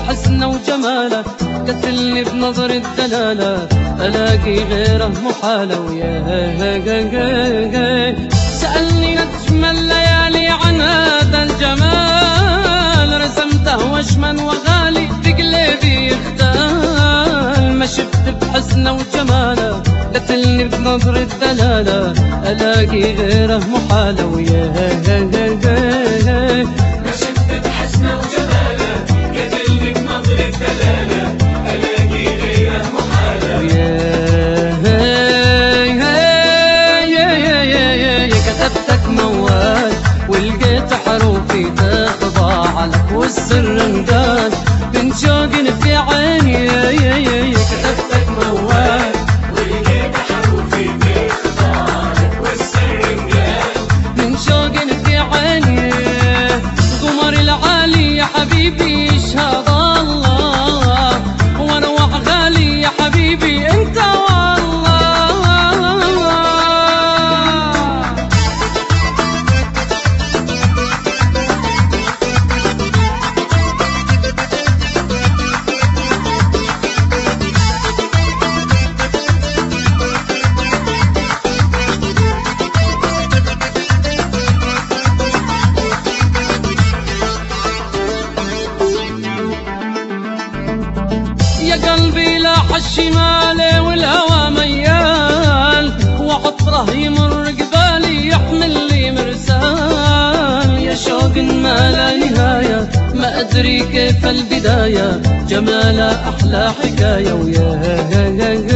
بحسنه وجماله، قتلني بنظر الدلالة، ألاقي غيره محالة. ويا سألني أجمل ليالي عن هذا الجمال، رسمته وشما وغالي في قلبي يختال. ما شفت بحسنه وجماله، قتلني بنظر الدلالة، ألاقي غيره محالة. ويا ما شفت بحسنه وجماله، قتلني بنظر الدلالة، ألاقي غيره محالة. كتبتك موال ولقيت حروفي تخضع لك، والسر انقال من شوق في عيني. كتبتك موال ولقيت حروفي تخضع لك، والسر انقال من شوق في عيني. قمر العالي يا حبيبي يشهد الله، واروح غالي يا حبيبي انت يا قلبي لاح الشمال والهوى ميال، وعطره يمر قبالي يحمل لي مرسال. يا شوق ما لا نهاية، ما أدري كيف البداية، جماله أحلى حكاية. ويا